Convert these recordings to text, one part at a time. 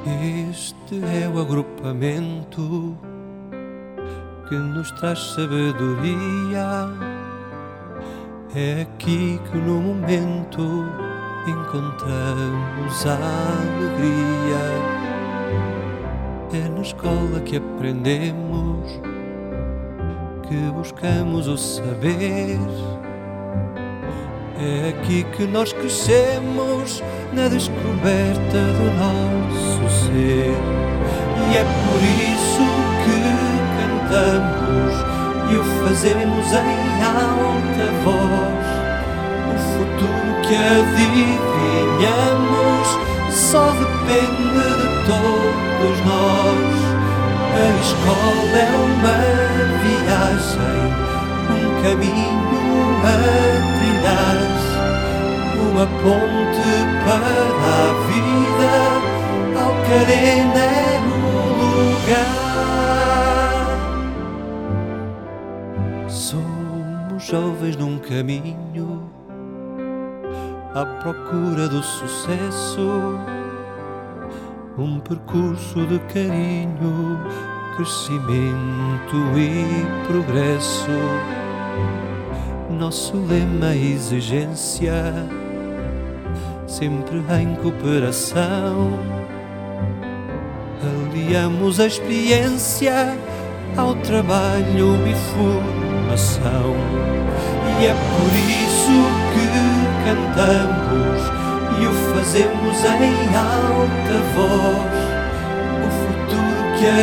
Este é o agrupamento que nos traz sabedoria. É aqui que no momento encontramos a alegria. É na escola que aprendemos, que buscamos o saber. É aqui que nós crescemos, na descoberta do nosso ser. E é por isso que cantamos e o fazemos em alta voz. O futuro que adivinhamos só depende de todos nós. A escola é uma viagem, um caminho a trilhar, uma ponte para a vida. Alcarena é o lugar. Somos jovens num caminho à procura do sucesso, um percurso de carinho, crescimento e progresso. Nosso lema é exigência, sempre em cooperação. Aliamos a experiência ao trabalho e formação. E é por isso que cantamos e o fazemos em alta voz. O futuro que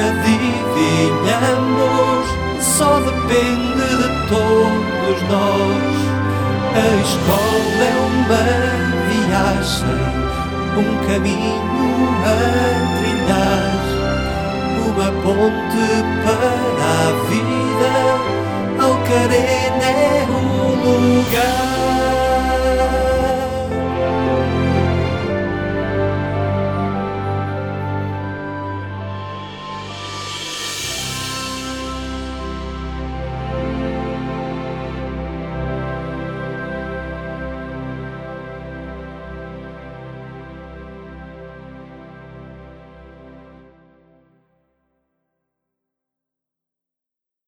adivinhamos só depende de todos nós. A escola é uma viagem, um caminho a trilhar, uma ponte para a vida. Alcarena é